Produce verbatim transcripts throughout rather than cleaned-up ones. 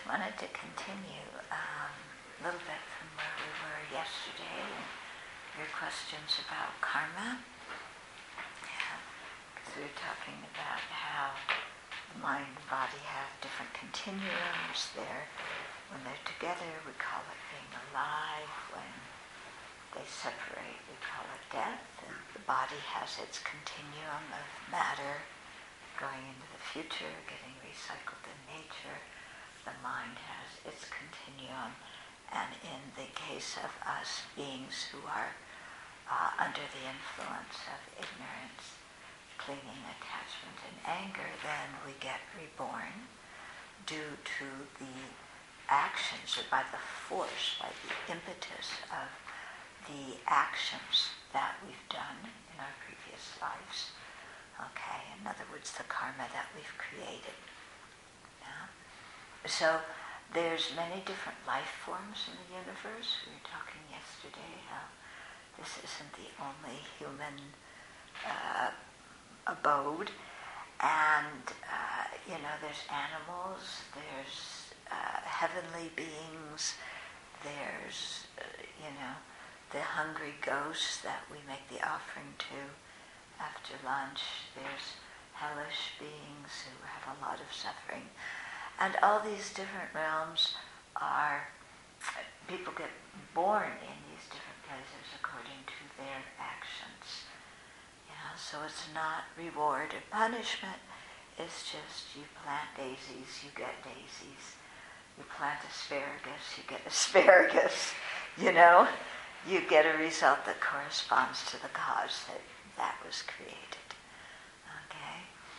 wanted to continue um, a little bit from where we were yesterday, and your questions about karma. Yeah, because we were talking about how the mind and body have different continuums. They're, when they're together, we call it being alive. When they separate, we call it death. And the body has its continuum of matter going into the future, getting recycled in nature. The mind has its continuum, and in the case of us beings who are uh, under the influence of ignorance, clinging, attachment, and anger, then we get reborn due to the actions, or by the force, by the impetus of the actions that we've done in our previous lives. Okay, in other words, the karma that we've created. Yeah? So there's many different life forms in the universe. We were talking yesterday how this isn't the only human uh, abode. And, uh, you know, there's animals, there's uh, heavenly beings, there's, uh, you know, the hungry ghosts that we make the offering to after lunch. There's hellish beings who have a lot of suffering. And all these different realms are, people get born in these different places according to their actions. Yeah, so it's not reward or punishment. It's just you plant daisies, you get daisies. You plant asparagus, you get asparagus. You know, you get a result that corresponds to the cause that that was created. Okay?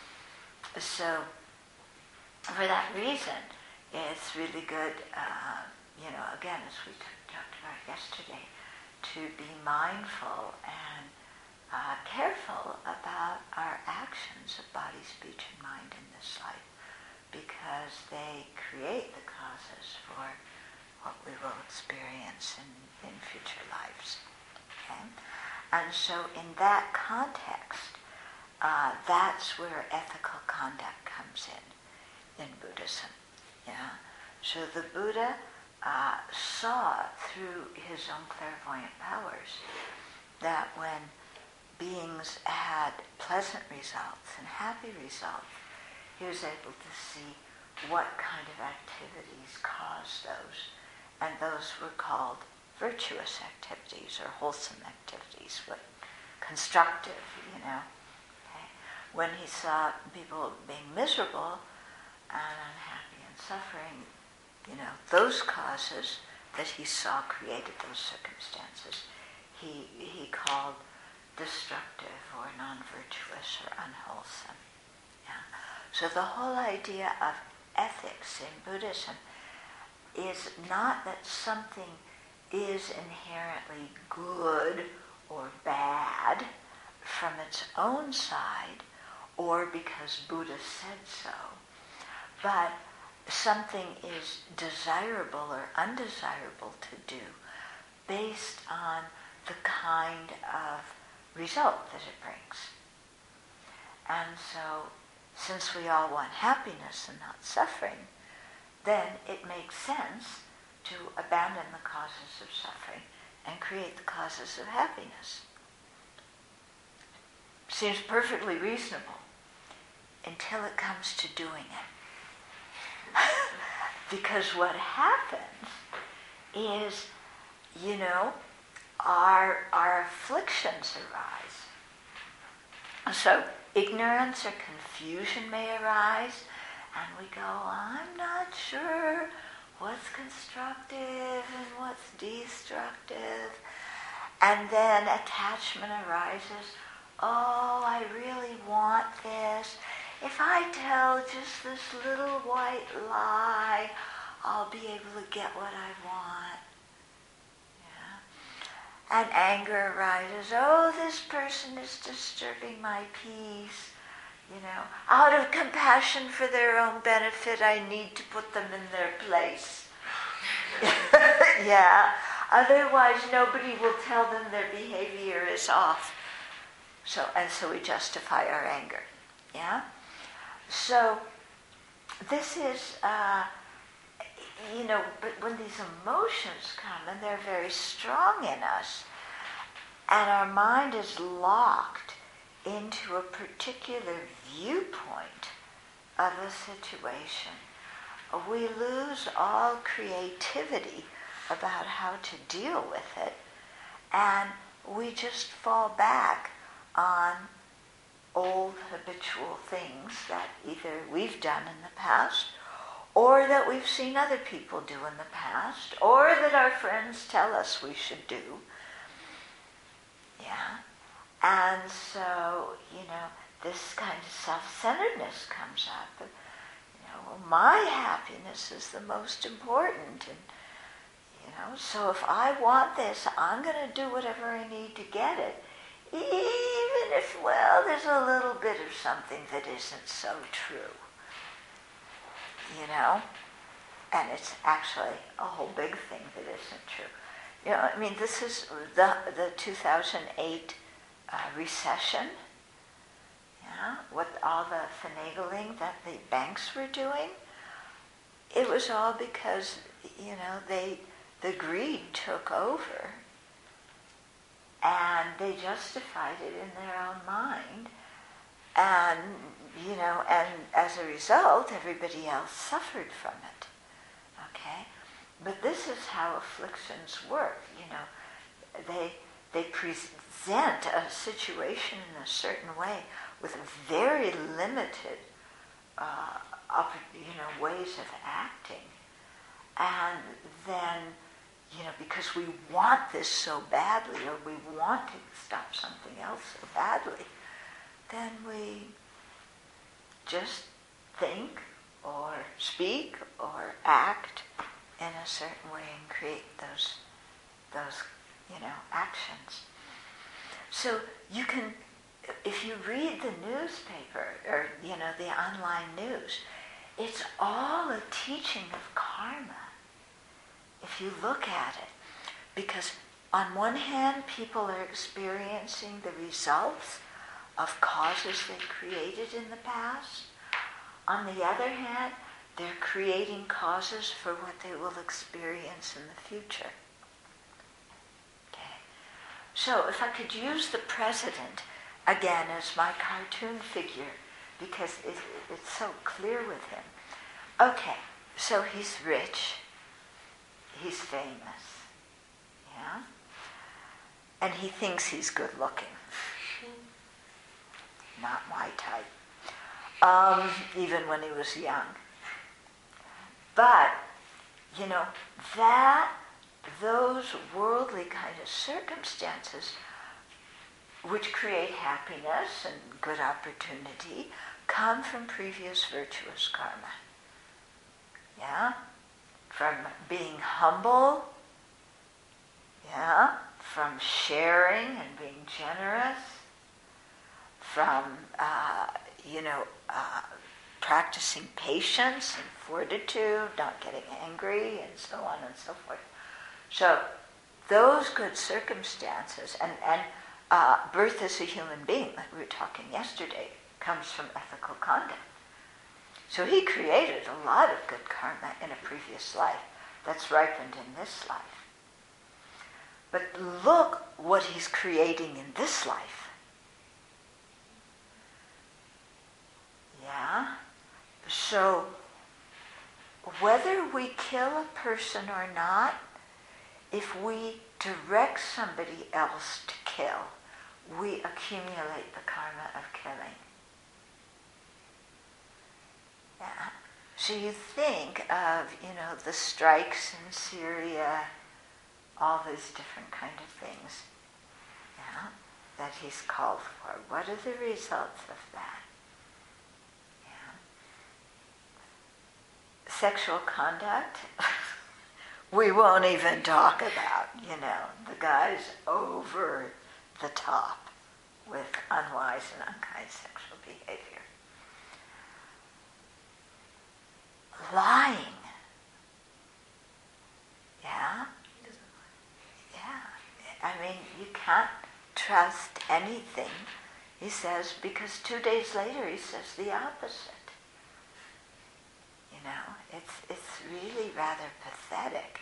So, for that reason, it's really good, uh, you know, again, as we t- talked about yesterday, to be mindful and uh, careful about our actions of body, speech, and mind in this life, because they create the causes for what we will experience in, in future lives. Okay? And so in that context, uh, that's where ethical conduct comes in. in Buddhism. Yeah. So the Buddha uh, saw through his own clairvoyant powers that when beings had pleasant results and happy results, he was able to see what kind of activities caused those. And those were called virtuous activities or wholesome activities, what constructive, you know. Okay. When he saw people being miserable and unhappy and suffering, you know, those causes that he saw created those circumstances, he he called destructive or non-virtuous or unwholesome. Yeah. So the whole idea of ethics in Buddhism is not that something is inherently good or bad from its own side, or because Buddha said so, but something is desirable or undesirable to do based on the kind of result that it brings. And so, since we all want happiness and not suffering, then it makes sense to abandon the causes of suffering and create the causes of happiness. Seems perfectly reasonable until it comes to doing it. Because what happens is, you know, our, our afflictions arise. So ignorance or confusion may arise, and we go, I'm not sure what's constructive and what's destructive. And then attachment arises. Oh, I really want this. If I tell just this little white lie, I'll be able to get what I want. Yeah. And anger arises. Oh, this person is disturbing my peace. You know, out of compassion for their own benefit, I need to put them in their place. Yeah. Otherwise, nobody will tell them their behavior is off. So, and so we justify our anger. Yeah? So, this is, uh, you know, but when these emotions come and they're very strong in us, and our mind is locked into a particular viewpoint of a situation, we lose all creativity about how to deal with it, and we just fall back on old habitual things that either we've done in the past, or that we've seen other people do in the past, or that our friends tell us we should do. Yeah? And so, you know, this kind of self-centeredness comes up. You know, well, my happiness is the most important. And, you know, so if I want this, I'm going to do whatever I need to get it. Even if, well, there's a little bit of something that isn't so true. You know? And it's actually a whole big thing that isn't true. You know, I mean, this is the the two thousand eight uh, recession. Yeah, with all the finagling that the banks were doing, it was all because, you know, they the greed took over, and they justified it in their own mind, and you know, and as a result, everybody else suffered from it. Okay. But this is how afflictions work, you know. They they present a situation in a certain way with very limited, uh, you know, ways of acting, and then, you know, because we want this so badly, or we want to stop something else so badly, then we just think or speak or act in a certain way and create those, those, you know, actions. So you can, if you read the newspaper or, you know, the online news, it's all a teaching of karma, if you look at it. Because on one hand, people are experiencing the results of causes they created in the past. On the other hand, they're creating causes for what they will experience in the future. Okay. So if I could use the president again as my cartoon figure, because it, it's so clear with him. Okay, so he's rich, he's famous, yeah? And he thinks he's good looking. Not my type. Um, even when he was young. But, you know, that, those worldly kind of circumstances which create happiness and good opportunity come from previous virtuous karma. Yeah? From being humble, yeah? From sharing and being generous, from, uh, you know, uh, practicing patience and fortitude, not getting angry, and so on and so forth. So those good circumstances, and, and uh, birth as a human being, like we were talking yesterday, comes from ethical conduct. So he created a lot of good karma in a previous life that's ripened in this life. But look what he's creating in this life. Yeah? So, whether we kill a person or not, if we direct somebody else to kill, we accumulate the karma of killing. Yeah. So you think of, you know, the strikes in Syria, all these different kind of things, yeah, that he's called for. What are the results of that? Sexual conduct, we won't even talk about, you know, the guy's over the top with unwise and unkind sexual behavior. Lying. Yeah? Yeah. I mean, you can't trust anything he says, because two days later he says the opposite. You know, it's it's really, rather pathetic.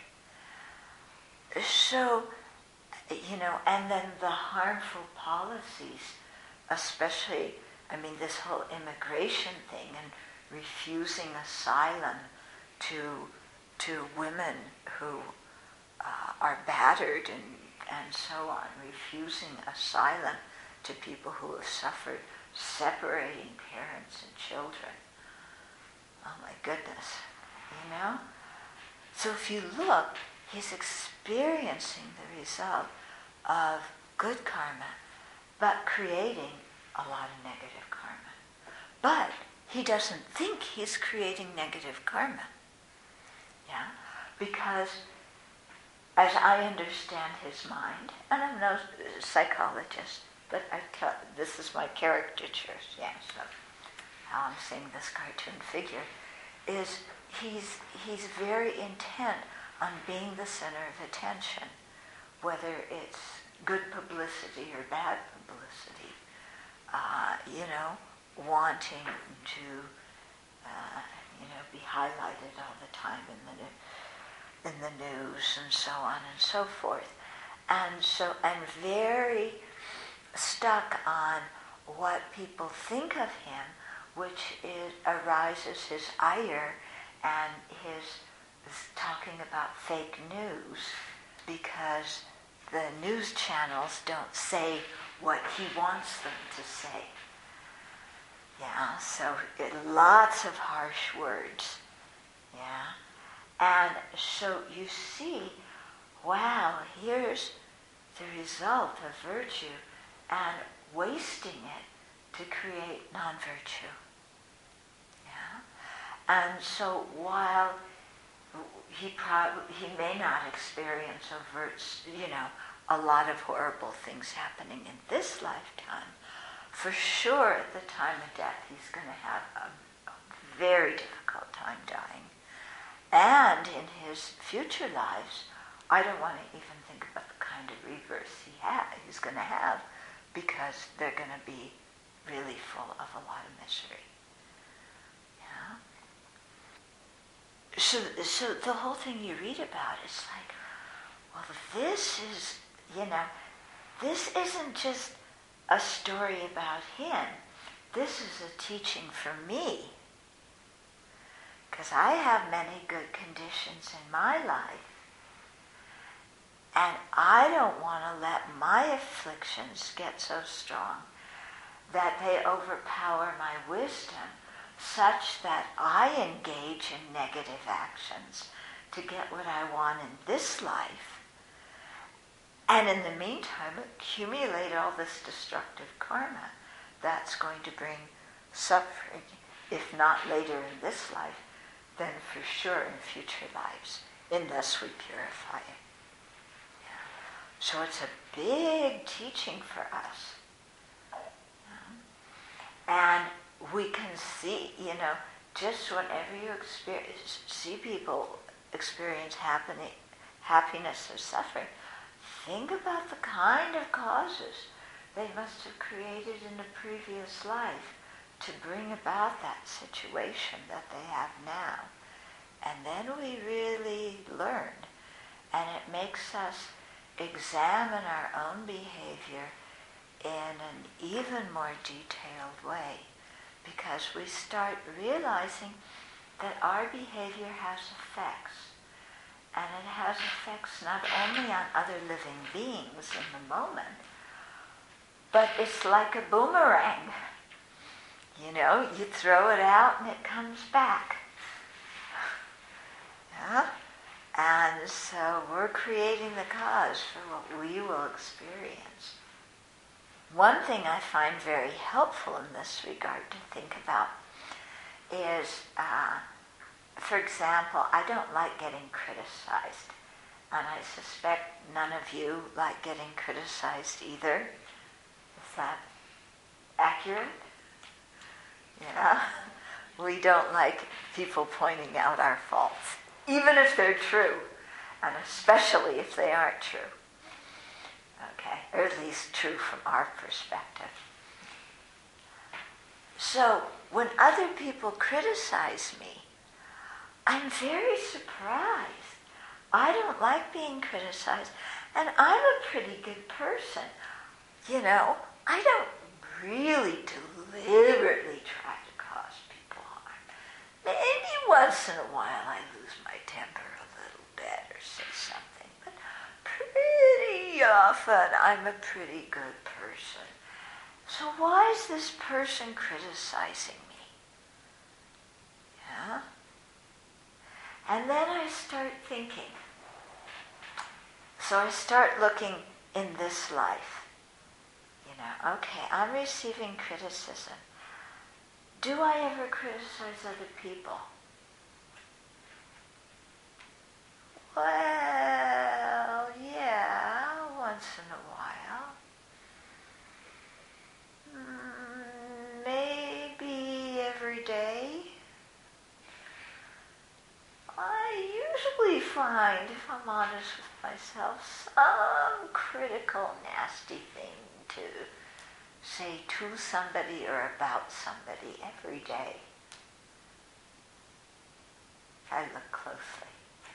So, you know, and then the harmful policies, especially, I mean, this whole immigration thing and refusing asylum to to women who uh, are battered and, and so on, refusing asylum to people who have suffered separating parents and children. Oh my goodness, you know? So if you look, he's experiencing the result of good karma, but creating a lot of negative karma. But he doesn't think he's creating negative karma. Yeah? Because as I understand his mind, and I'm no psychologist, but I tell, this is my caricatures, yeah, so how I'm seeing this cartoon figure, is he's he's very intent on being the center of attention, whether it's good publicity or bad publicity, uh, you know, wanting to, uh, you know, be highlighted all the time in the in the news and so on and so forth, and so I'm very stuck on what people think of him, which is, arises his ire and his, his talking about fake news, because the news channels don't say what he wants them to say. Yeah, so it, lots of harsh words. Yeah, and so you see, wow, here's the result of virtue and wasting it to create non-virtue. Yeah, and so while he probably he may not experience overt, you know, a lot of horrible things happening in this lifetime, for sure at the time of death he's going to have a, a very difficult time dying. And in his future lives, I don't want to even think about the kind of rebirths he ha- he's going to have, because they're going to be really full of a lot of misery. Yeah? So, so the whole thing you read about is like, well, this is, you know, this isn't just a story about him. This is a teaching for me. Because I have many good conditions in my life. And I don't want to let my afflictions get so strong that they overpower my wisdom, such that I engage in negative actions to get what I want in this life, and in the meantime accumulate all this destructive karma that's going to bring suffering, if not later in this life, then for sure in future lives, unless we purify it. So it's a big teaching for us. And we can see, you know, just whenever you experience, see people experience happening, happiness or suffering, think about the kind of causes they must have created in a previous life to bring about that situation that they have now. And then we really learn, and it makes us examine our own behavior in an even more detailed way, because we start realizing that our behavior has effects, and it has effects not only on other living beings in the moment, but it's like a boomerang. You know, you throw it out and it comes back. Yeah? And so we're creating the cause for what we will experience. One thing I find very helpful in this regard to think about is, uh, for example, I don't like getting criticized. And I suspect none of you like getting criticized either. Is that accurate? Yeah? We don't like people pointing out our faults, even if they're true, and especially if they aren't true. Okay, or at least true from our perspective. So, when other people criticize me, I'm very surprised. I don't like being criticized, and I'm a pretty good person. You know, I don't really deliberately try to cause people harm. Maybe once in a while I lose my temper a little bit or say something, but pretty often I'm a pretty good person. So why is this person criticizing me? Yeah? And then I start thinking. So I start looking in this life. You know, okay, I'm receiving criticism. Do I ever criticize other people? Well, yeah, once in a while. Mm, maybe every day. I usually find, if I'm honest with myself, some critical, nasty thing to say to somebody or about somebody every day. I look closely.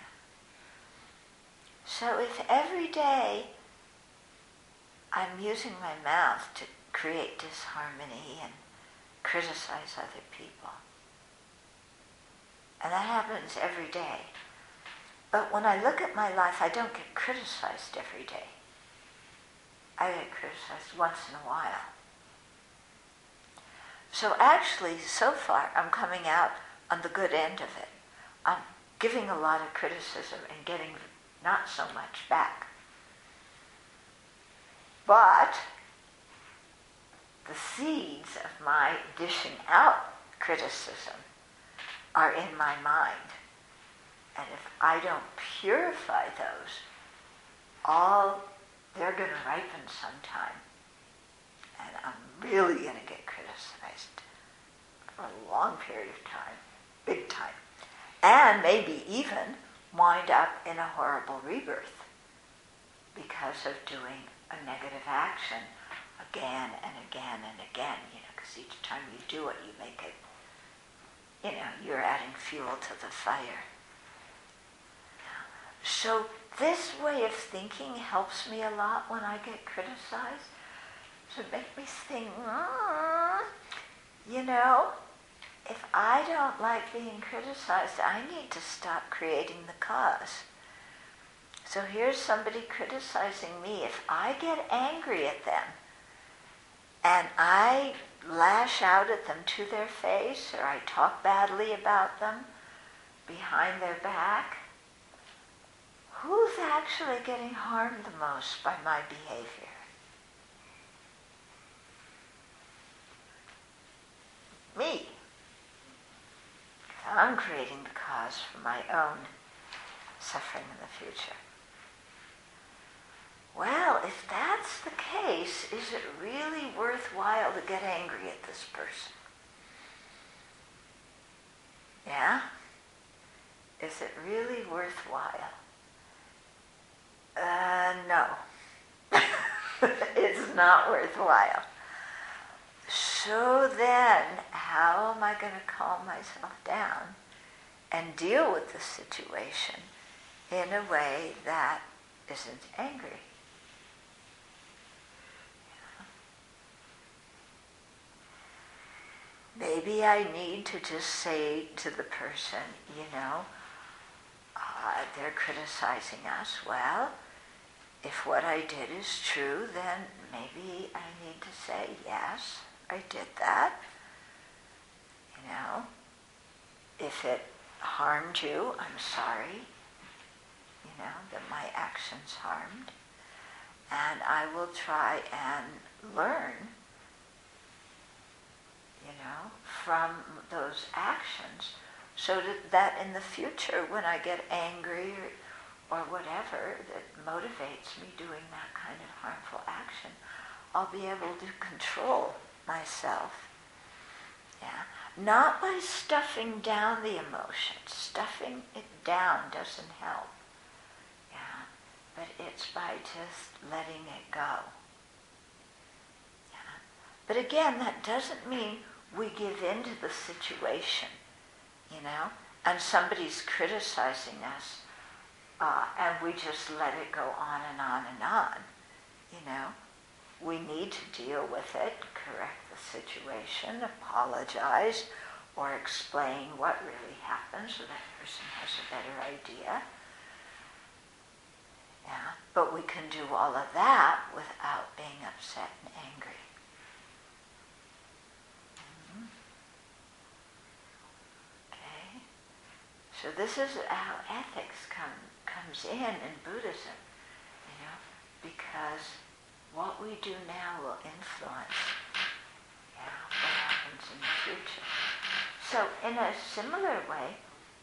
So if every day I'm using my mouth to create disharmony and criticize other people, and that happens every day, but when I look at my life, I don't get criticized every day. I get criticized once in a while. So actually, so far, I'm coming out on the good end of it. I'm giving a lot of criticism and getting not so much back. But the seeds of my dishing out criticism are in my mind. And if I don't purify those, all they're going to ripen sometime. And I'm really going to get criticized for a long period of time, big time. And maybe even wind up in a horrible rebirth because of doing a negative action again and again and again, you know, because each time you do it, you make it, you know, you're adding fuel to the fire. So this way of thinking helps me a lot when I get criticized. So it makes me think, mm, you know, if I don't like being criticized, I need to stop creating the cause. So here's somebody criticizing me. If I get angry at them and I lash out at them to their face, or I talk badly about them behind their back, who's actually getting harmed the most by my behavior? Me. I'm creating the cause for my own suffering in the future. Well, if that's the case, is it really worthwhile to get angry at this person? Yeah? Is it really worthwhile? Uh, no. It's not worthwhile. So then, how am I going to calm myself down and deal with the situation in a way that isn't angry? Maybe I need to just say to the person, you know, uh, they're criticizing us. Well, if what I did is true, then maybe I need to say, yes, I did that. You know, if it harmed you, I'm sorry, you know, that my actions harmed. And I will try and learn, you know, from those actions, so that, that in the future, when I get angry or, or whatever that motivates me doing that kind of harmful action, I'll be able to control myself. Yeah, not by stuffing down the emotion. Stuffing it down doesn't help. Yeah, but it's by just letting it go. Yeah, but again, that doesn't mean we give in to the situation, you know, and somebody's criticizing us, uh, and we just let it go on and on and on, you know, we need to deal with it, correct the situation, apologize, or explain what really happened so that person has a better idea. Yeah, but we can do all of that without being upset and angry. Mm-hmm. Okay, so this is how ethics come, comes in in Buddhism, you know, because what we do now will influence, yeah, what happens in the future. So in a similar way,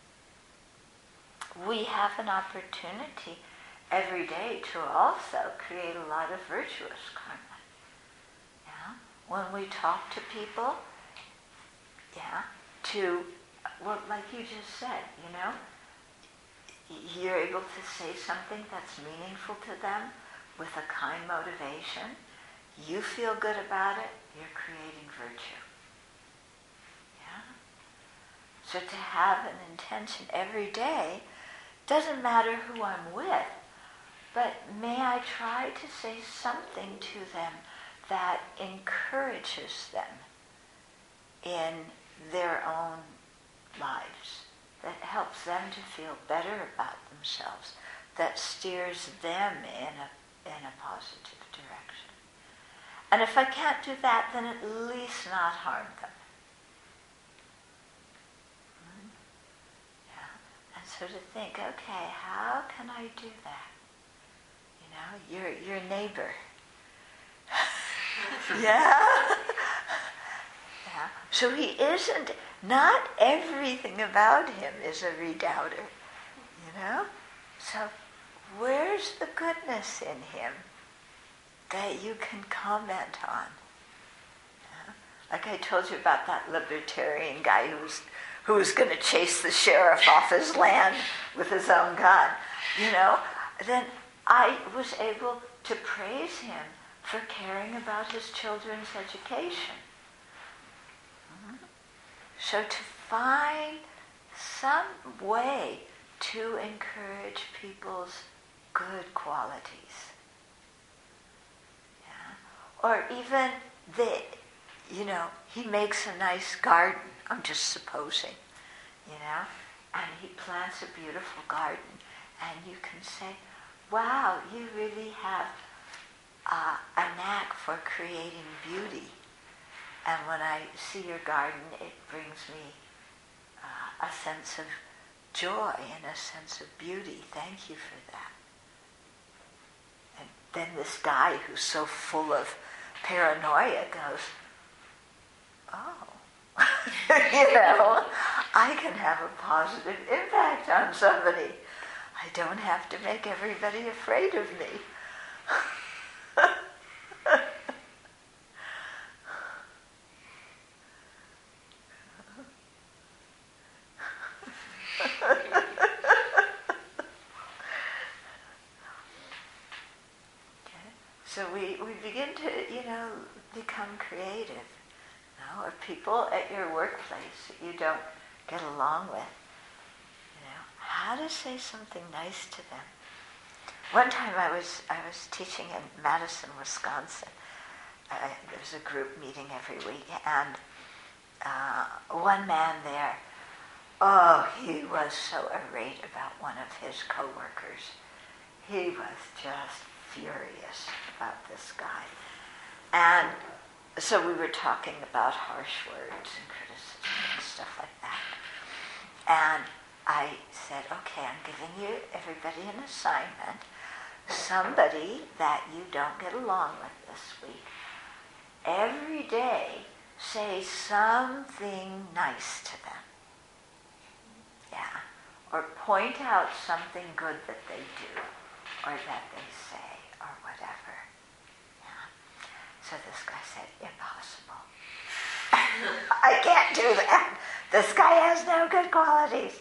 we have an opportunity every day to also create a lot of virtuous karma. Yeah? When we talk to people, yeah, to, well, like you just said, you know, you're able to say something that's meaningful to them with a kind motivation. You feel good about it, you're creating virtue. Yeah? So to have an intention every day, doesn't matter who I'm with, but may I try to say something to them that encourages them in their own lives, that helps them to feel better about themselves, that steers them in a, in a positive direction. And if I can't do that, then at least not harm them. Hmm? Yeah. And so to think, okay, how can I do that? You know, your your neighbor. Yeah. Yeah. So he isn't, not everything about him is a redoubter. You know? So where's the goodness in him that you can comment on? Yeah? Like I told you about that libertarian guy who was who was going to chase the sheriff off his land with his own gun. You know? Then I was able to praise him for caring about his children's education. Mm-hmm. So to find some way to encourage people's good qualities. Yeah? Or even the, you know, he makes a nice garden, I'm just supposing, you know, and he plants a beautiful garden, and you can say, wow, you really have uh, a knack for creating beauty. And when I see your garden, it brings me uh, a sense of joy and a sense of beauty. Thank you for that. And then this guy who's so full of paranoia goes, oh, you know, I can have a positive impact on somebody. I don't have to make everybody afraid of me. Okay. So we, we begin to, you know, become creative. You know, or people at your workplace that you don't get along with. How to say something nice to them. One time I was I was teaching in Madison, Wisconsin. Uh, there was a group meeting every week, and uh, one man there, oh, he was so irate about one of his coworkers. He was just furious about this guy. And so we were talking about harsh words and criticism and stuff like that. And I said, okay, I'm giving you, everybody, an assignment. Somebody that you don't get along with this week, every day say something nice to them. Yeah. Or point out something good that they do, or that they say, or whatever. Yeah. So this guy said, impossible. I can't do that. This guy has no good qualities.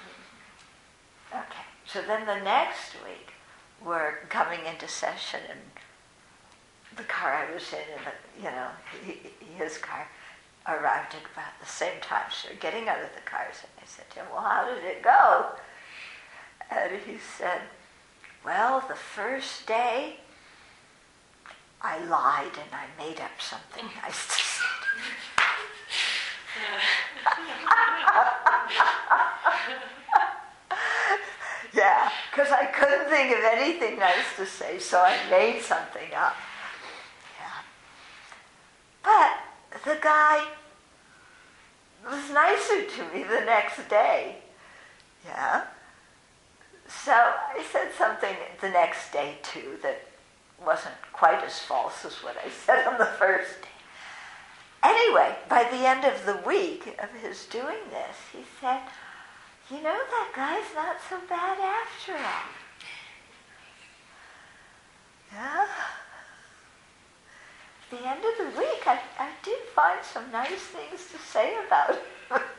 Okay, so then the next week, we're coming into session, and the car I was in, and the, you know, he, his car, arrived at about the same time. So we're getting out of the cars, and I said to him, well, how did it go? And he said, well, the first day, I lied and I made up something nice to say to me. Yeah, because I couldn't think of anything nice to say, so I made something up. Yeah. But the guy was nicer to me the next day. Yeah. So I said something the next day too that wasn't quite as false as what I said on the first day. Anyway, by the end of the week of his doing this, he said, you know, that guy's not so bad after all. Yeah. At the end of the week, I, I did find some nice things to say about him.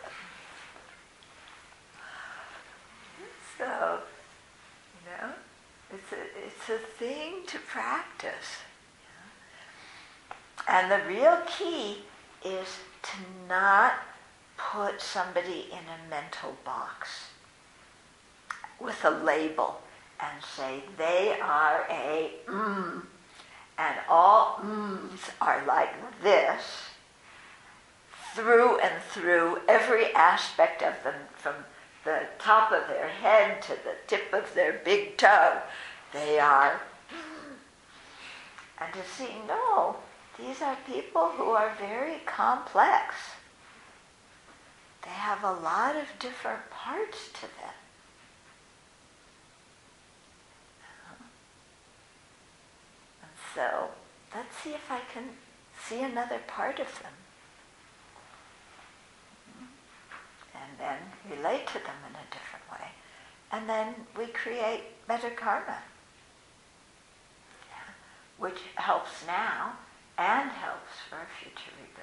So, you know, it's a, it's a thing to practice. Yeah? And the real key is to not put somebody in a mental box with a label and say they are a mm, and all mms are like this, through and through every aspect of them, from the top of their head to the tip of their big toe, they are mm. And to see, no, these are people who are very complex. They have a lot of different parts to them. And so, let's see if I can see another part of them. And then relate to them in a different way. And then we create better karma. Yeah. Which helps now and helps for a future rebirth.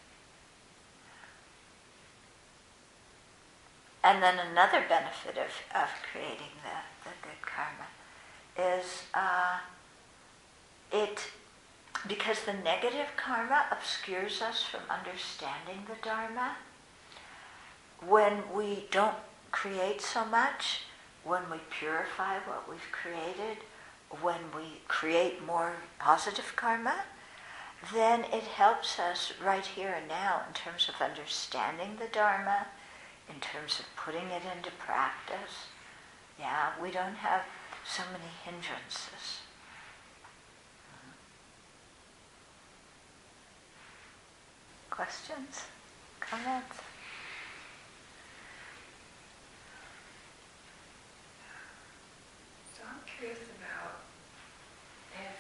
And then another benefit of, of creating the, the good karma is uh, it, because the negative karma obscures us from understanding the Dharma, when we don't create so much, when we purify what we've created, when we create more positive karma, then it helps us right here and now in terms of understanding the Dharma, in terms of putting it into practice. Yeah, we don't have so many hindrances. Questions? Comments? So I'm curious about if,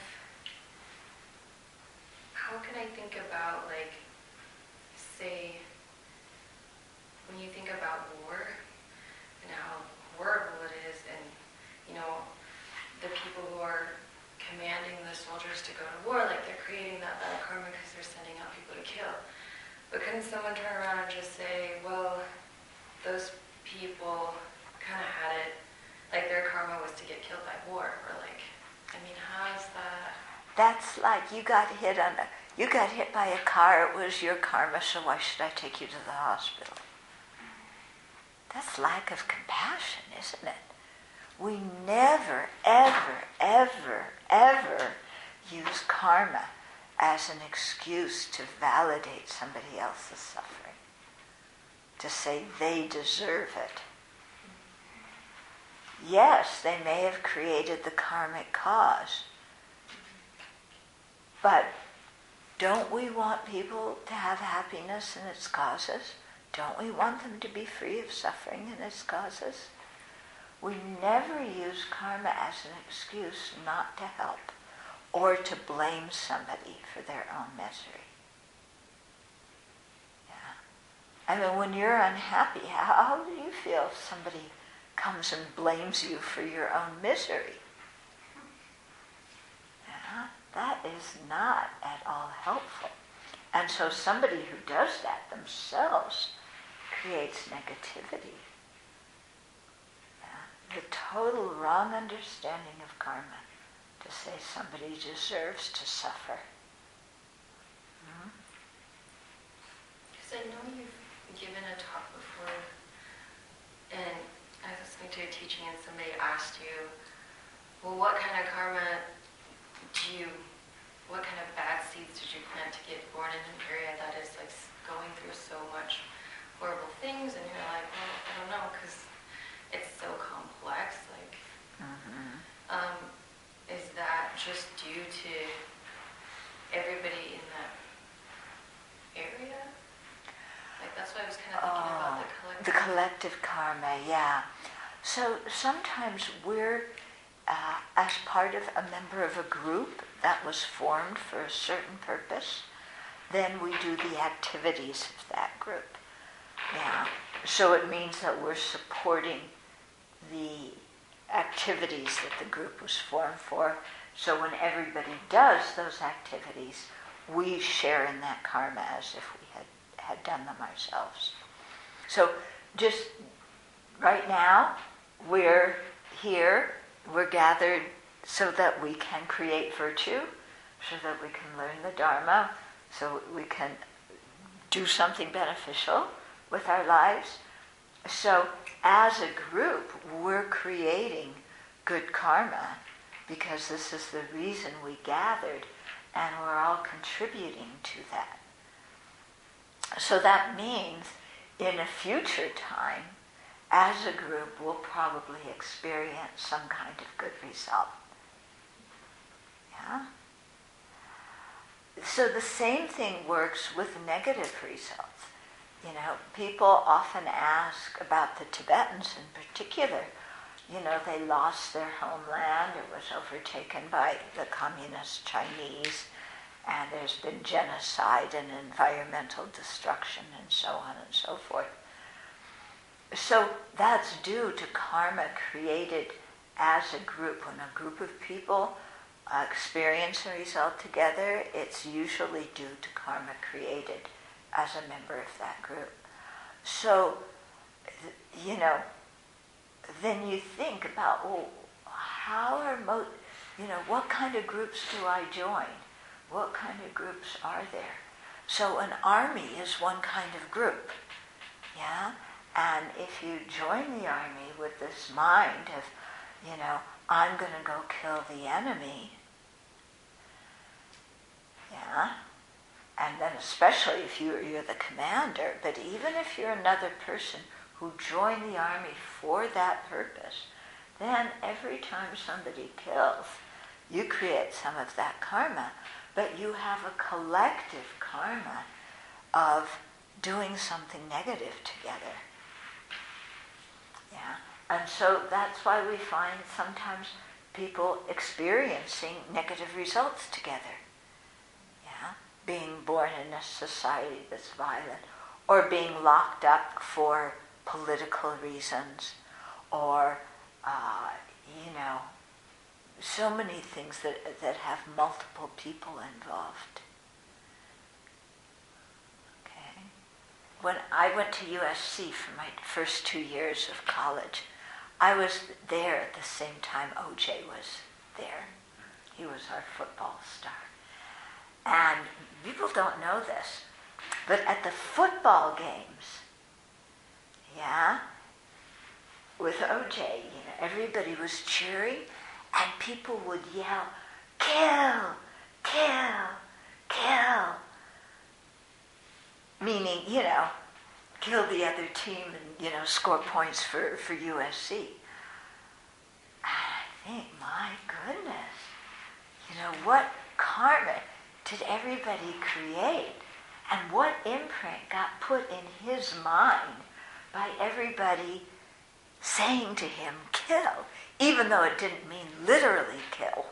how can I think about, like, say, when you think about war and how horrible it is, and, you know, the people who are commanding the soldiers to go to war, like they're creating that bad karma because they're sending out people to kill. But couldn't someone turn around and just say, well, those people kind of had it, like their karma was to get killed by war, or like, I mean, how's that? That's like you got hit on a, you got hit by a car, it was your karma, so why should I take you to the hospital? That's lack of compassion, isn't it? We never, ever, ever, ever use karma as an excuse to validate somebody else's suffering, to say they deserve it. Yes, they may have created the karmic cause, but don't we want people to have happiness in its causes? Don't we want them to be free of suffering in its causes? We never use karma as an excuse not to help or to blame somebody for their own misery. Yeah. I mean, when you're unhappy, how, how do you feel if somebody comes and blames you for your own misery? Yeah, that is not at all helpful. And so somebody who does that themselves creates negativity. Yeah. The total wrong understanding of karma to say somebody deserves to suffer. Mm-hmm. Because I know you've given a talk before, and I was listening to a teaching, and somebody asked you, well, what kind of karma do you, what kind of bad seeds did you plant to get born in an area that is like going through so much horrible things? And you're like, well, I don't know, because it's so complex. Like, Mm-hmm. um, is that just due to everybody in that area? Like, that's why I was kind of thinking Oh, about the collective. the collective karma, yeah. So sometimes we're, uh, as part of a member of a group that was formed for a certain purpose, then we do the activities of that group. Yeah. So it means that we're supporting the activities that the group was formed for. So when everybody does those activities, we share in that karma as if we had, had done them ourselves. So just right now, we're here, we're gathered so that we can create virtue, so that we can learn the Dharma, so we can do something beneficial with our lives. So as a group, we're creating good karma because this is the reason we gathered, and we're all contributing to that. So that means in a future time, as a group, we'll probably experience some kind of good result. Yeah? So the same thing works with negative results. You know, people often ask about the Tibetans in particular. You know, they lost their homeland, it was overtaken by the communist Chinese, and there's been genocide and environmental destruction and so on and so forth. So that's due to karma created as a group. When a group of people uh, experience a result together, it's usually due to karma created as a member of that group. So, you know, then you think about, well, how are mo- you know, what kind of groups do I join? What kind of groups are there? So an army is one kind of group, yeah? And if you join the army with this mind of, you know, I'm going to go kill the enemy, yeah? And then especially if you're, you're the commander, but even if you're another person who joined the army for that purpose, then every time somebody kills, you create some of that karma, but you have a collective karma of doing something negative together. Yeah, and so that's why we find sometimes people experiencing negative results together. Yeah, being born in a society that's violent, or being locked up for political reasons, or uh, you know, so many things that that have multiple people involved. Okay. When I went to U S C for my first two years of college, I was there at the same time O J was there. He was our football star. And people don't know this, but at the football games, yeah, with O J, you know, everybody was cheering, and people would yell, "Kill! Kill! Kill!" Meaning, you know, kill the other team and, you know, score points for, for U S C. And I think, my goodness, you know, what karma did everybody create? And what imprint got put in his mind by everybody saying to him, kill, even though it didn't mean literally kill.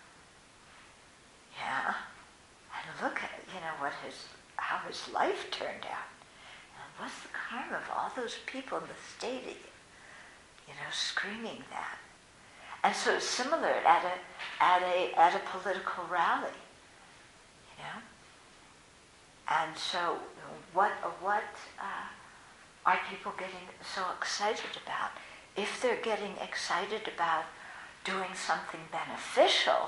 Yeah. And look at, you know, what his, how his life turned out. And what's the karma of all those people in the stadium, you know, screaming that? And so it's similar at a, at a, at a political rally, you know? And so what, what uh, are people getting so excited about? If they're getting excited about doing something beneficial,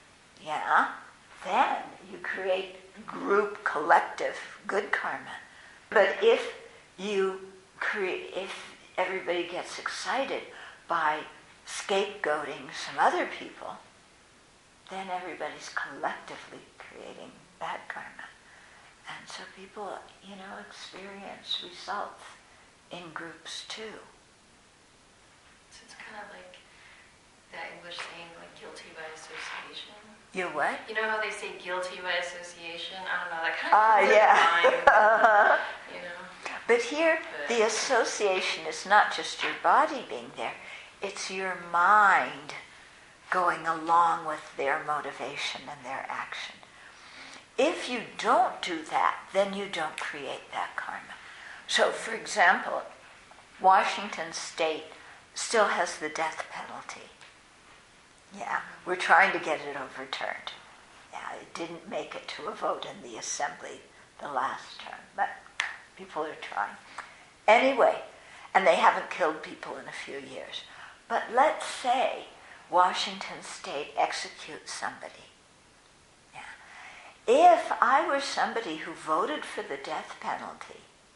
yeah, then you create group, collective, good karma. But if you create, if everybody gets excited by scapegoating some other people, then everybody's collectively creating bad karma. And so people, you know, experience results in groups too. So it's kind of like that English saying, like guilty by association. You what? You know how they say guilty by association? I don't know, that kind of Ah, comes yeah. into mind, Uh-huh. you know? But here, But- the association is not just your body being there, it's your mind going along with their motivation and their action. If you don't do that, then you don't create that karma. So, for example, Washington State still has the death penalty. Yeah, we're trying to get it overturned. Yeah, it didn't make it to a vote in the assembly the last term, but people are trying. Anyway, and they haven't killed people in a few years. But let's say Washington State executes somebody. Yeah. If I were somebody who voted for the death penalty,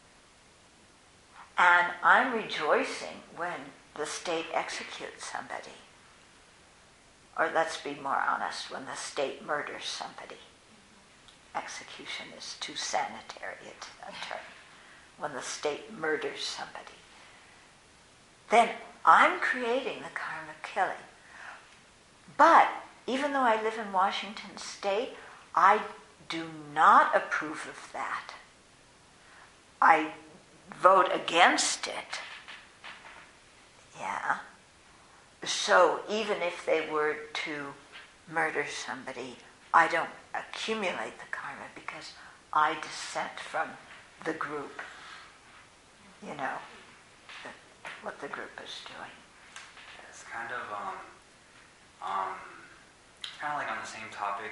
and I'm rejoicing when the state executes somebody, or let's be more honest, when the state murders somebody. Execution is too sanitary a term. When the state murders somebody, then I'm creating the karma of killing. But even though I live in Washington State, I do not approve of that. I vote against it. Yeah. So even if they were to murder somebody, I don't accumulate the karma because I dissent from the group. You know, the, what the group is doing. It's kind of um, um, kind of like on the same topic.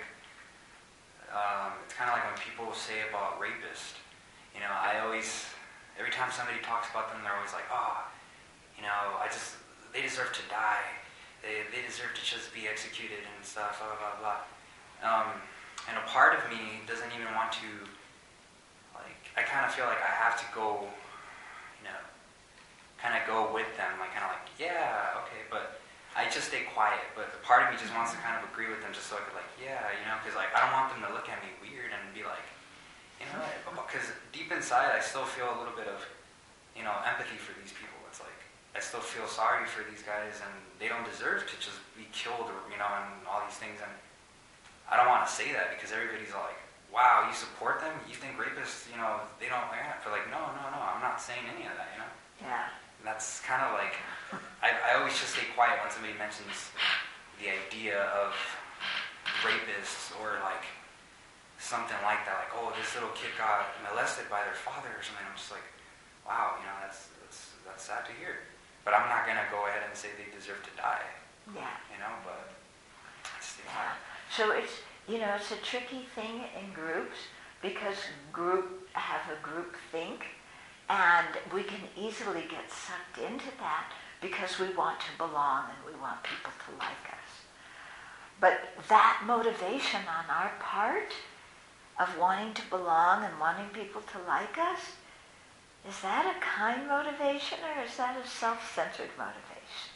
Um, it's kind of like when people say about rapists. You know, I always, every time somebody talks about them, they're always like, oh, you know, I just, they deserve to die. They they deserve to just be executed and stuff, blah, blah, blah. Um, and a part of me doesn't even want to, like, I kind of feel like I have to go, you know, kind of go with them, like, kind of like, yeah, okay, but I just stay quiet. But a part of me just wants to kind of agree with them just so I could, like, yeah, you know, because, like, I don't want them to look at me weird and be like, you know, because deep inside I still feel a little bit of, you know, empathy for these people. It's like, I still feel sorry for these guys, and they don't deserve to just be killed, or, you know, and all these things. And I don't want to say that because everybody's all like, wow, you support them? You think rapists, you know, they don't act? For like, no, no, no, I'm not saying any of that, you know? Yeah. And that's kind of like, I, I always just stay quiet when somebody mentions the idea of rapists or like something like that, like, oh, this little kid got molested by their father or something. I'm just like, wow, you know, that's that's, that's sad to hear. But I'm not going to go ahead and say they deserve to die. Yeah. You know, but it's the Yeah. So it's, you know, it's a tricky thing in groups because group have a group think, and we can easily get sucked into that because we want to belong and we want people to like us. But that motivation on our part of wanting to belong and wanting people to like us, is that a kind motivation or is that a self-centered motivation?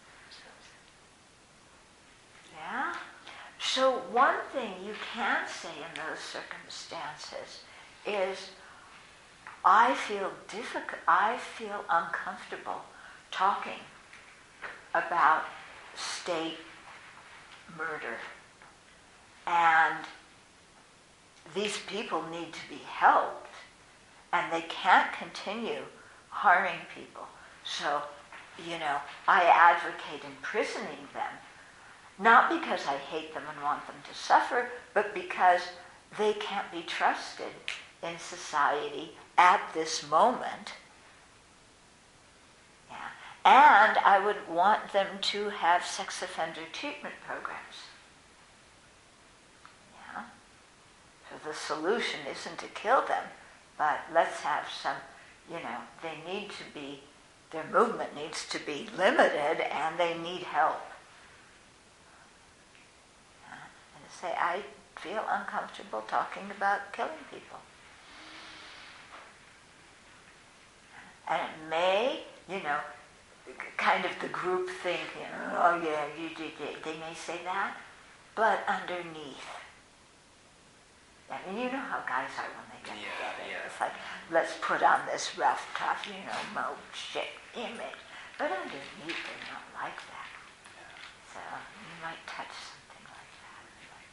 Yeah? So one thing you can say in those circumstances is, I feel difficult, I feel uncomfortable talking about state murder. And these people need to be helped, and they can't continue harming people. So, you know, I advocate imprisoning them, not because I hate them and want them to suffer, but because they can't be trusted in society at this moment. Yeah. And I would want them to have sex offender treatment programs. Yeah. So the solution isn't to kill them, but let's have some, you know, they need to be, their movement needs to be limited and they need help. Yeah. And to say, I feel uncomfortable talking about killing people. And it may, you know, kind of the group think, you know, oh yeah, you did it. They may say that, but underneath, I mean, you know how guys are when they get Yeah, together. yeah. It's like, let's put on this rough, tough, you know, mo shit image. But underneath, they're not like that. Yeah. So you might touch something like that.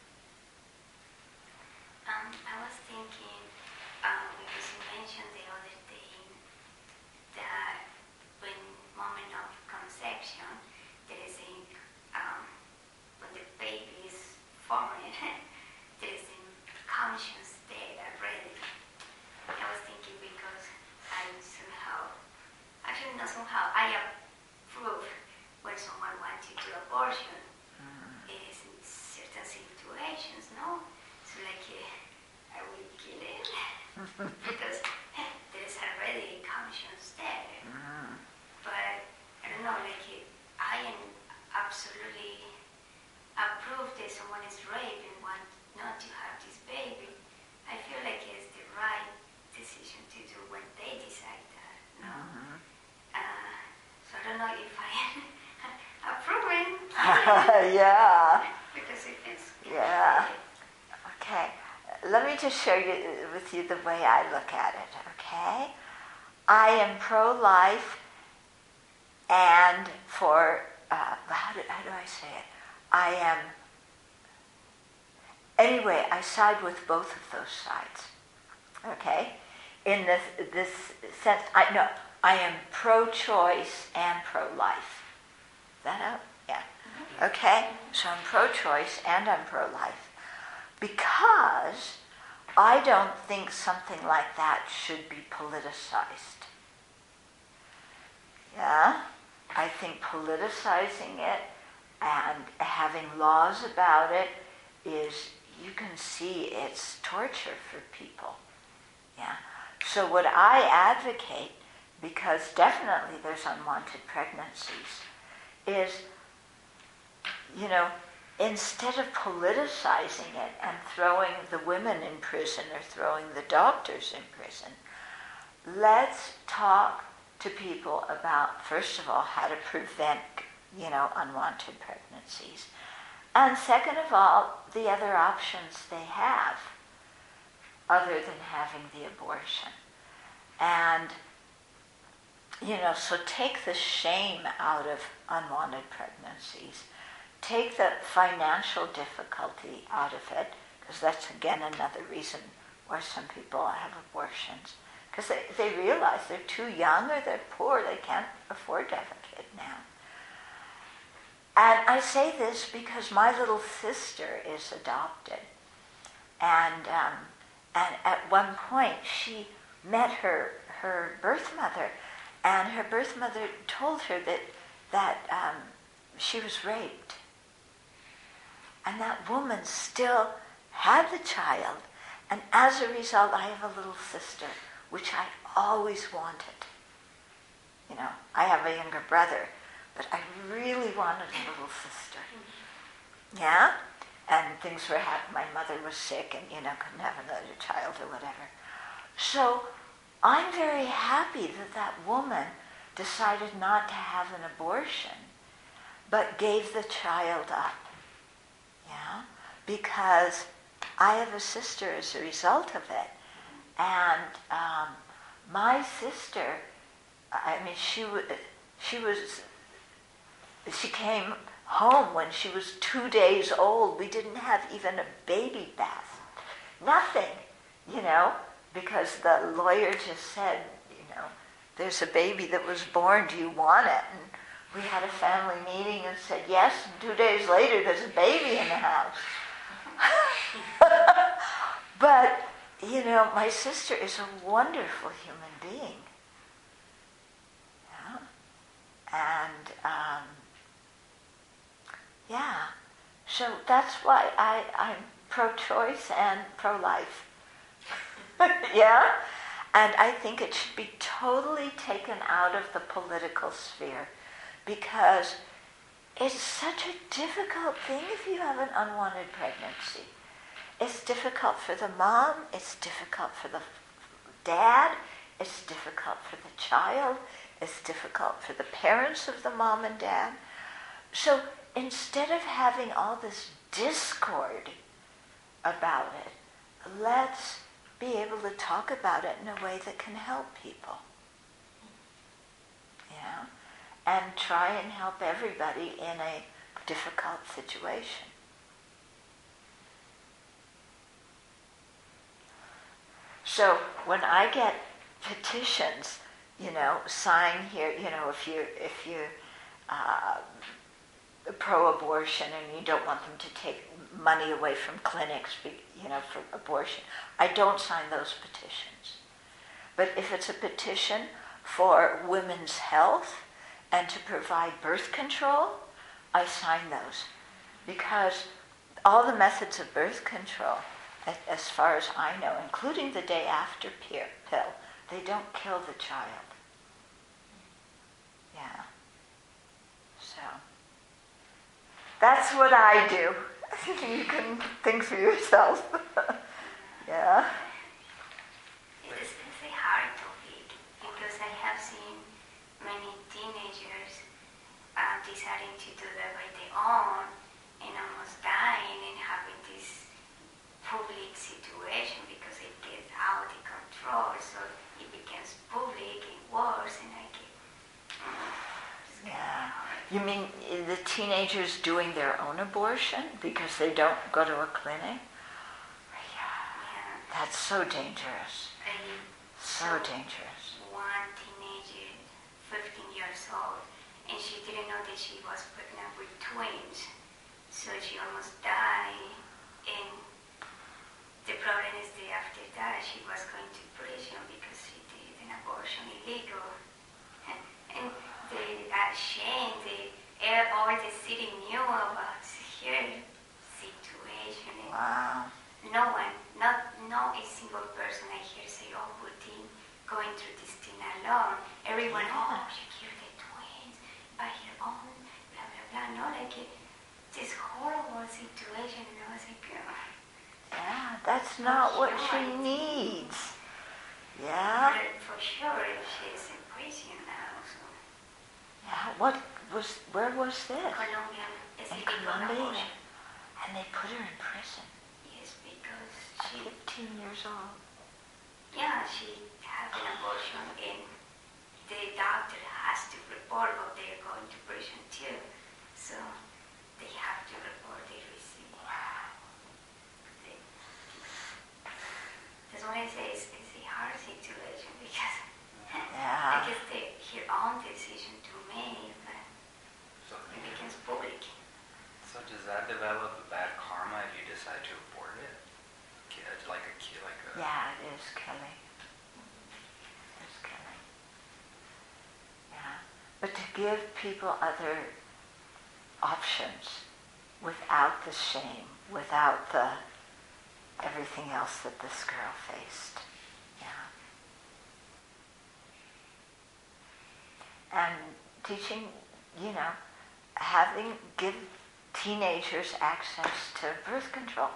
Um, I was thinking, um, because you mentioned the other day that when moment of conception, there is a, um, when the baby is forming, there is a conscious state already. I was thinking because I somehow, actually not somehow, I approve when someone wants to do abortion. Mm. It is in certain situations, no? So like, uh, I will kill it because there is already a conscience there. Mm. But I don't know, like uh, I am absolutely approved that someone is raped and want not to have this baby. I feel like it's the right decision to do when they decide that, no? Mm-hmm. Uh, so I don't know if I am approving Yeah. because it is. Yeah. Okay. Let me just share you, with you the way I look at it, okay? I am pro-life and for, uh, how, do, how do I say it? I am, anyway, I side with both of those sides, okay? In this, this sense, I no, I am pro-choice and pro-life. Is that out? Yeah. Okay? So I'm pro-choice and I'm pro-life. Because I don't think something like that should be politicized. Yeah? I think politicizing it and having laws about it is, you can see it's torture for people. Yeah? So what I advocate, because definitely there's unwanted pregnancies, is, you know, instead of politicizing it and throwing the women in prison or throwing the doctors in prison, let's talk to people about, first of all, how to prevent, you know, unwanted pregnancies. And second of all, the other options they have other than having the abortion. And, you know, so take the shame out of unwanted pregnancies. Take the financial difficulty out of it, because that's, again, another reason why some people have abortions. Because they, they realize they're too young or they're poor, they can't afford to have a kid now. And I say this because my little sister is adopted. And um, and at one point she met her, her birth mother, and her birth mother told her that, that um, she was raped. And that woman still had the child. And as a result, I have a little sister, which I always wanted. You know, I have a younger brother, but I really wanted a little sister. Yeah? And things were happening. My mother was sick and, you know, couldn't have another child or whatever. So I'm very happy that that woman decided not to have an abortion, but gave the child up. Yeah? Because I have a sister as a result of it. And um, my sister, I mean, she, w- she was, she came home when she was two days old. We didn't have even a baby bath. Nothing, you know, because the lawyer just said, you know, there's a baby that was born, do you want it? And we had a family meeting and said yes, and two days later there's a baby in the house. But, you know, my sister is a wonderful human being. Yeah? And, um, yeah, so that's why I, I'm pro-choice and pro-life. Yeah? And I think it should be totally taken out of the political sphere, because it's such a difficult thing if you have an unwanted pregnancy. It's difficult for the mom, it's difficult for the dad, It's difficult for the child. It's difficult for the parents of the mom and dad. So instead of having all this discord about it, let's be able to talk about it in a way that can help people. You know? And try and help everybody in a difficult situation. So when I get petitions, you know, sign here, you know, if you if you uh, pro-abortion and you don't want them to take money away from clinics, you know, for abortion, I don't sign those petitions. But if it's a petition for women's health and to provide birth control, I sign those. Because all the methods of birth control, as far as I know, including the day after pill, they don't kill the child. Yeah. So, that's what I do. You can think for yourself. Yeah. It is it's a hard topic because I have seen many teenagers uh, deciding to do that by their own and almost dying and having this public situation because it gets out of control, so it becomes public and worse, and I get it's kinda Yeah. hard. You mean the teenagers doing their own abortion because they don't go to a clinic? Yeah. Yeah. That's so dangerous. I So dangerous. one teenager, fifteen years old, and she didn't know that she was pregnant with twins, so she almost died. And the problem is that after that, she was going to prison because she did an abortion illegal. And, and the uh, shame, the air, all the city knew about her situation. And Wow. no one, not not a single person I hear say, oh, Putin going through this thing alone. Everyone, Yeah. oh, she killed the twins by her own, blah, blah, blah. No, like uh, this horrible situation. And I was like, oh. Yeah, that's not what she needs. Yeah. But for sure, she's in prison now. So. Yeah. What was? Where was this? Colombian is In illegal Colombia. abortion. And they put her in prison. Yes, because At she, fifteen years old. yeah, she had an abortion and the doctor has to report or they're going to prison too. So they have to report they receive. Wow. They, that's what I say, it's, it's a hard situation because Yeah. I guess they her own decision to make, but So, it becomes public. so does that develop bad karma if you decide to abort it? Kid, like a kid, like a. Yeah, it is killing. It's killing. Yeah. But to give people other options without the shame, without the everything else that this girl faced. Yeah. And teaching, you know, having, give teenagers access to birth control.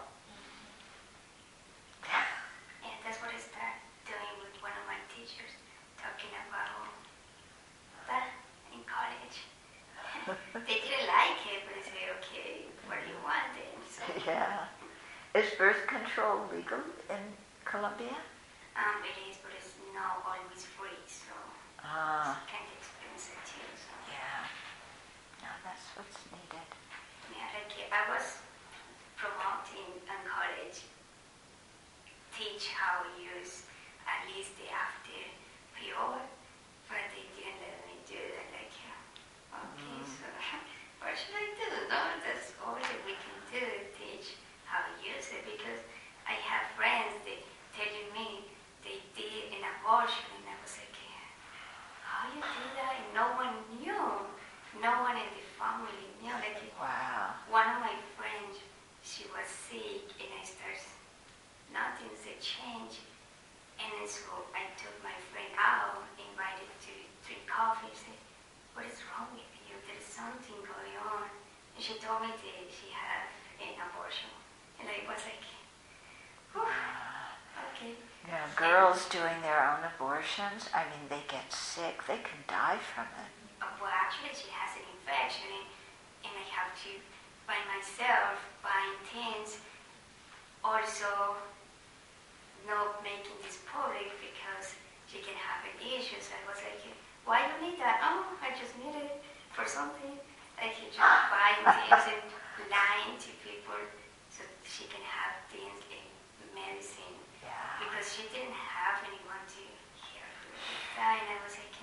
Yeah, that's what I started doing with one of my teachers, talking about that in college. They didn't like it, but they say, okay, what do you want then? So, Yeah. Is birth control legal in Colombia? um, it is, but it's not always free, so Ah, it's kind of expensive too. So, yeah. No, that's what's needed. yeah, like I was promoting in college, teach how to use at least the after pill, but they didn't let me do that. Like, okay, Mm. so what should I do? No, that's all that we can do, teach how to use it, because I have friends that telling me they did an abortion, and I was like, how you do that? And no one knew. No one in the family knew. Like, Wow. one of my friends, she was sick, and I started, nothing's a change. And then so I took my friend out, invited to drink coffee, said, what is wrong with you? There's something going on. And she told me that she had an abortion. And I was like, whew, okay. You know, girls doing their own abortions, I mean, they get sick, they can die from it. Uh, Well, actually, she has an infection, and, and I have to, by myself, buying things, also not making this public because she can have an issue. So I was like, why do you need that? Oh, I just need it for something. Like, you just buying things and lying to people so she can have things in medicine. Yeah. Because she didn't have anyone to hear her die, and I was like,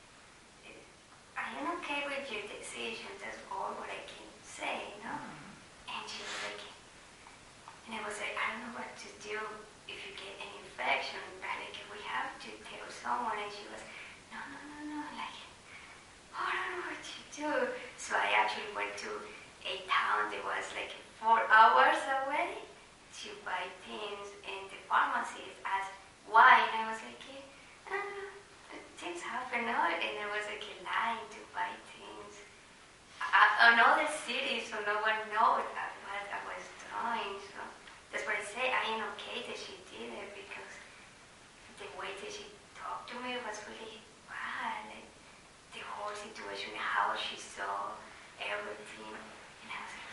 I am okay with your decision, that's all what I can say, you know? And she was like, and I was like, I don't know what to do if you get an infection, but like, we have to tell someone, and she was, no, no, no, no, like, oh, I don't know what to do. So I actually went to a town that was like four hours away to buy things, and the pharmacist asked why, and I was like, I don't know, things happen, no? And I was like in line to buy things. I, in other cities, so no one knows what I was doing, so that's what I say, I am okay that she did it, because the way that she talked to me was really bad, like the whole situation, how she saw everything, and I was like,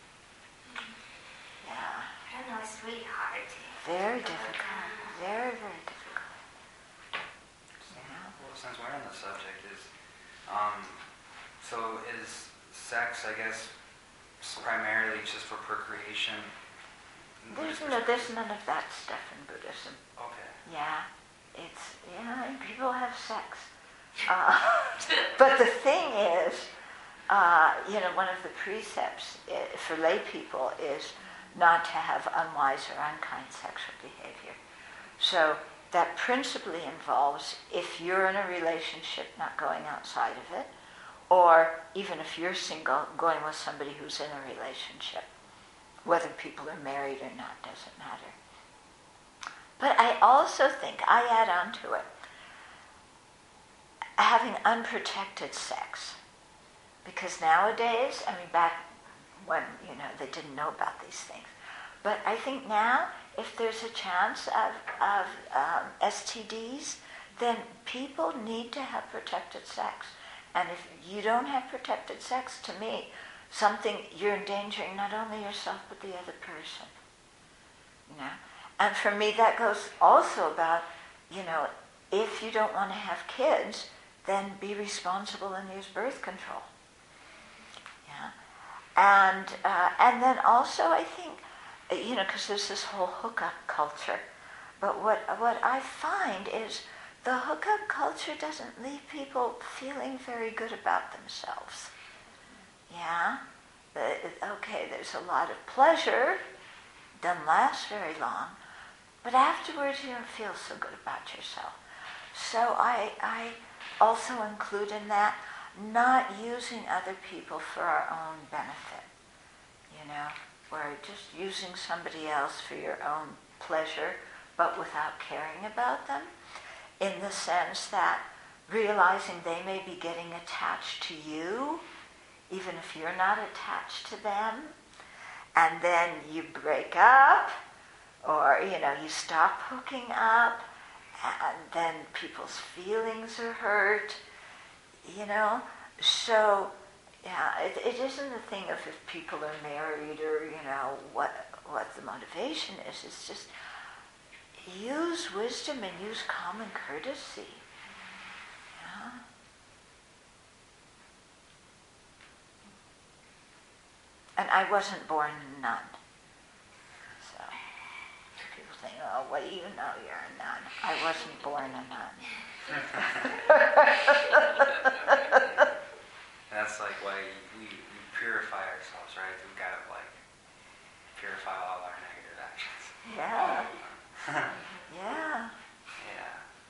Yeah. I don't know, it's really hard to Very difficult. Very, very difficult. Yeah. Well, since we're on the subject, is um, so is sex, I guess, s- primarily just for procreation? in There's Buddhist no, there's perspective? none of that stuff in Buddhism. Okay. Yeah, it's, you know, people have sex. Uh, but the thing is, uh, you know, one of the precepts i- for lay people is not to have unwise or unkind sexual behavior. So that principally involves, if you're in a relationship, not going outside of it, or even if you're single, going with somebody who's in a relationship. Whether people are married or not doesn't matter. But I also think, I add on to it, having unprotected sex. Because nowadays, I mean, back when, you know, they didn't know about these things. But I think now, if there's a chance of, of um, S T Ds, then people need to have protected sex. And if you don't have protected sex, to me, something, you're endangering not only yourself, but the other person. You know? And for me, that goes also about, you know, if you don't want to have kids, then be responsible and use birth control. Yeah. And uh, and then also, I think, you know, because there's this whole hookup culture. But what what I find is the hookup culture doesn't leave people feeling very good about themselves. Yeah? Uh, Okay, there's a lot of pleasure, doesn't last very long, but afterwards you don't feel so good about yourself. So I, I also include in that not using other people for our own benefit, you know, or just using somebody else for your own pleasure, but without caring about them, in the sense that realizing they may be getting attached to you, even if you're not attached to them, and then you break up, or, you know, you stop hooking up, and then people's feelings are hurt, you know. So, yeah, it, it isn't a thing of if people are married or, you know, what what the motivation is. It's just use wisdom and use common courtesy. Yeah. And I wasn't born a nun. So people think, oh, what do you know? You're a nun. I wasn't born a nun. And that's like why we, we purify ourselves, right? We've got to like purify all our negative actions. Yeah. Yeah. Yeah.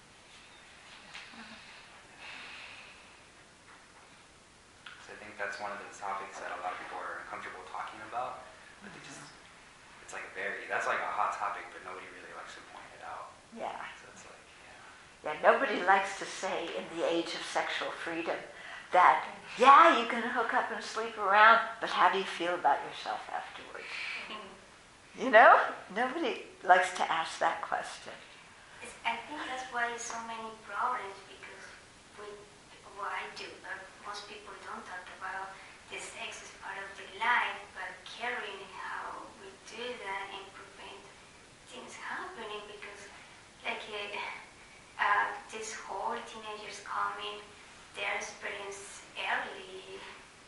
So I think that's one of the topics that a lot of people are uncomfortable talking about, but they just, it's like a very, that's like a hot topic, but nobody really likes to point it out. Yeah. So it's like, yeah. Yeah, nobody likes to say in the age of sexual freedom that, yeah, you can hook up and sleep around, but how do you feel about yourself afterwards? You know? Nobody likes to ask that question. It's, I think that's why there's so many problems because we, what I do, but most people don't talk about the sex as part of the life, but caring how we do that and prevent things happening because like uh, uh, this whole teenagers coming, they experience early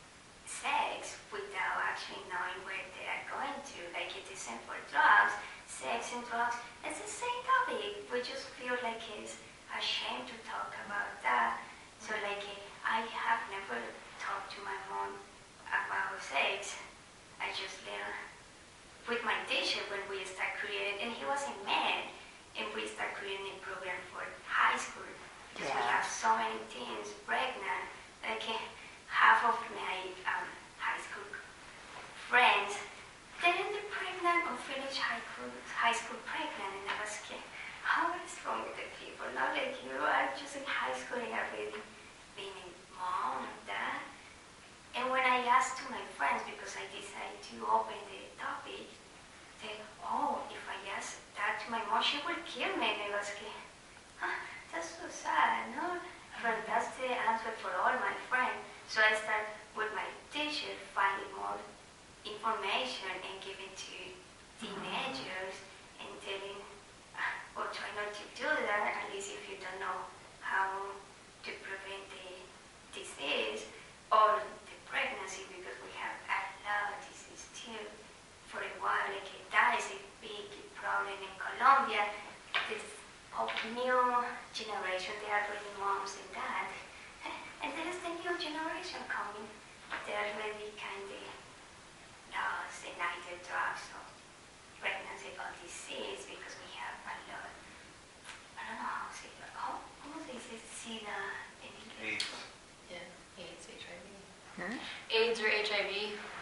sex without actually knowing where they are going to. Like it isn't for drugs, sex and drugs, it's the same topic. We just feel like it's a shame to talk about that. So like I have never talked to my mom about sex. I just let her with my teacher when we start creating, and he wasn't mad, and we start creating a program for high school. Because we have so many teens pregnant. Like half of my um, high school friends, they're either pregnant or finish high school, high school pregnant, and I was like, how is wrong with the people? Not like you are just in high school and already being a mom and dad. And when I asked to my friends, because I decided to open the topic, they, oh, if I ask that to my mom, she will kill me. And I was like, huh, that's so sad, no? But that's the answer for all my friends. So I start with my teacher, finding more information and giving to teenagers and telling, or try not to do that, at least if you don't know how to prevent the disease or the pregnancy, because we have a lot of disease too. For a while, like that is a big problem in Colombia. This new generation, they are already moms and dads, and there is the new generation coming. They are already kind of lost and either drugs or pregnancy or disease because we have a lot. I don't know how to say it. How, how do they say SIDA in English? AIDS. Yeah, AIDS, H I V. Hmm? AIDS or H I V.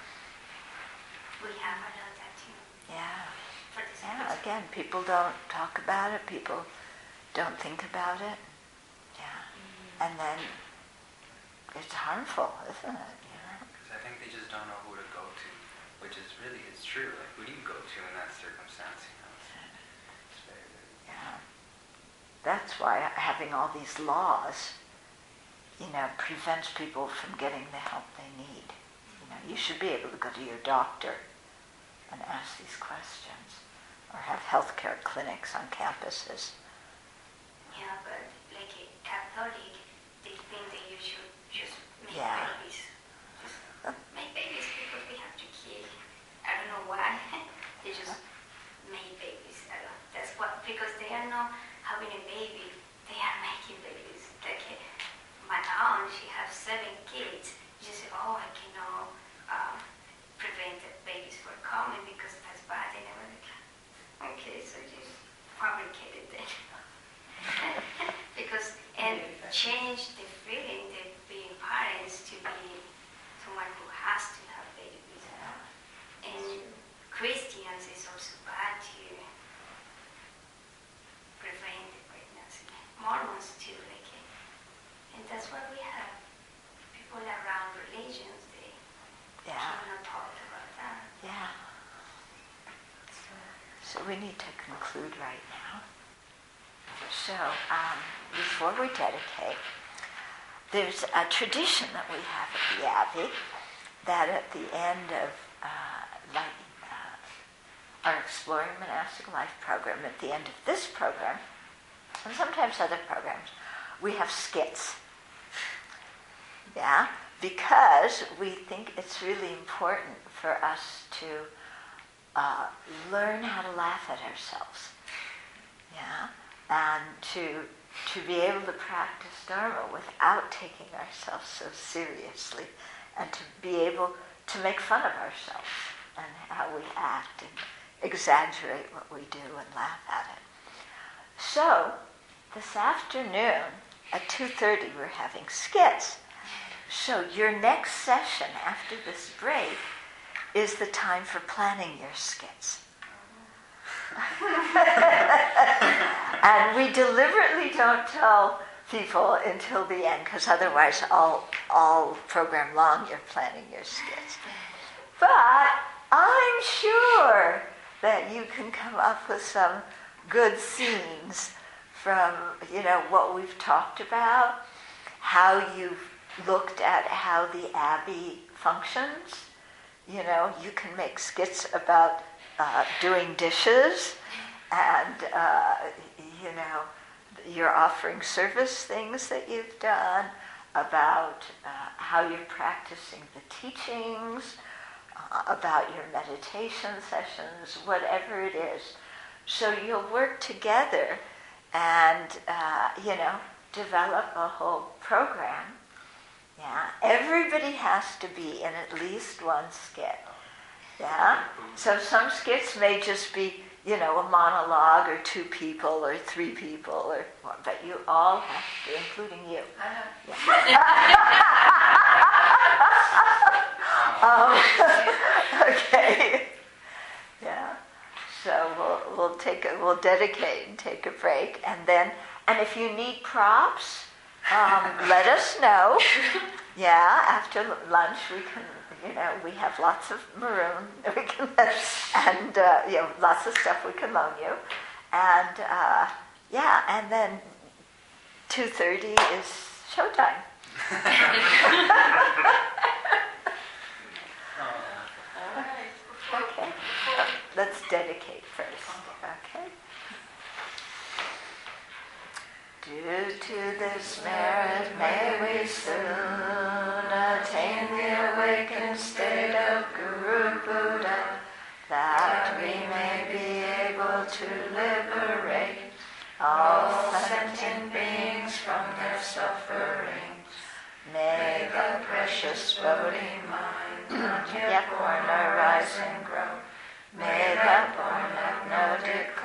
We have a lot of that too. Yeah. For this Yeah, again, people don't talk about it, people don't think about it. Yeah. And then it's harmful, isn't it? You know? Because I think they just don't know who to go to, which is really, it's true. Like, who do you go to in that circumstance? You know, it's, it's very, very... Yeah. That's why having all these laws, you know, prevents people from getting the help they need. You know, you should be able to go to your doctor and ask these questions, or have healthcare clinics on campuses. Yeah, but like a Catholic, they think that you should just make Yeah. babies. Just make babies because we have to kill. I don't know why. They just make babies. I don't, that's what, because they are not having a baby, they are making babies. Like uh, my aunt, she has seven kids. She said, oh, I cannot uh, prevent the babies from coming because that's bad. And I was like, okay, so just fabricate it then. Because, and change the feeling that being parents to be someone who has to have babies. And Christians is also bad to prevent the pregnancy. Mormons too, like it. And that's what we have. People around religions, they Yeah. cannot talk about that. Yeah. So we need to conclude right now. So um, before we dedicate, there's a tradition that we have at the Abbey that at the end of uh, like uh, our Exploring Monastic Life program, at the end of this program, and sometimes other programs, we have skits. Yeah, because we think it's really important for us to uh, learn how to laugh at ourselves. Yeah, and to to be able to practice Dharma without taking ourselves so seriously, and to be able to make fun of ourselves and how we act and exaggerate what we do and laugh at it. So this afternoon at two thirty we're having skits. So your next session after this break is the time for planning your skits. And we deliberately don't tell people until the end, because otherwise all, all program long you're planning your skits. But I'm sure that you can come up with some good scenes from, you know, what we've talked about, how you've looked at how the Abbey functions. You know, you can make skits about uh, doing dishes, and, uh, you know, you're offering service things that you've done, about uh, how you're practicing the teachings, uh, about your meditation sessions, whatever it is. So you'll work together and, uh, you know, develop a whole program. Yeah, everybody has to be in at least one skit. Yeah, so some skits may just be, you know, a monologue or two people or three people, or but you all have to, including you. Yeah. um, okay. Yeah. So we'll we'll take a, we'll dedicate and take a break, and then and if you need props, um, let us know. Yeah, after lunch we can, you know, we have lots of maroon, we can, and uh, you know, lots of stuff we can loan you, and uh, yeah, and then two thirty is showtime. Okay, let's dedicate first. Okay. Due to this merit, may we soon attain the awakened state of Guru Buddha, that we may be able to liberate all sentient beings from their sufferings. May the precious Bodhi mind not yet born arise and grow. May the born have no decree